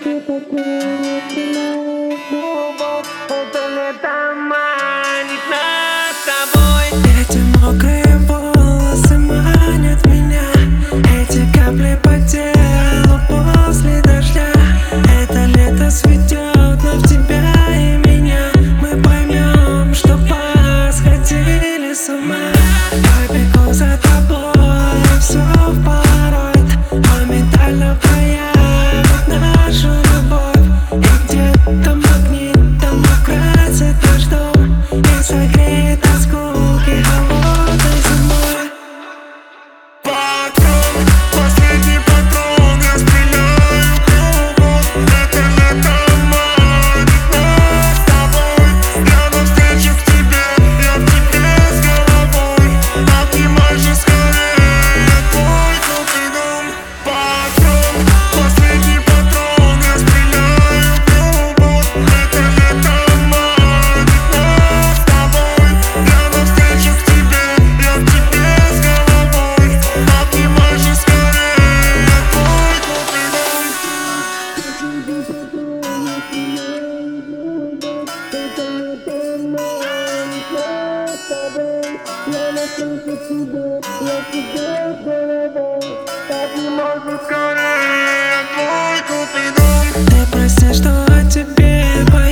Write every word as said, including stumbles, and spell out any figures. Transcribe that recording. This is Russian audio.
Это лето манит нас с тобой. Эти мокрые волосы манят меня, эти капли по телу после дождя. Это лето цветет, но в тебя и меня мы поймем, что посходили с ума. Побегу за тобой, все в полароид, моментально проявит нашу любовь. И где-то магнитом украсит наш дом и согреет от скуки холодной зимой. Патрон, последний патрон, я стреляю в кругом. Это лето манит нас с тобой. Я навстречу к тебе, я в тебе с головой. Обнимай же скорее, я твой купидон. Патрон, последний патрон, я стреляю в кругом. Это лето манит нас с тобой. Я навстречу к тебе, я в тебе с головой. Обнимай же скорее, я твой купидон. Обнимай же скорее, я твой купидон. Ты прости, что о тебе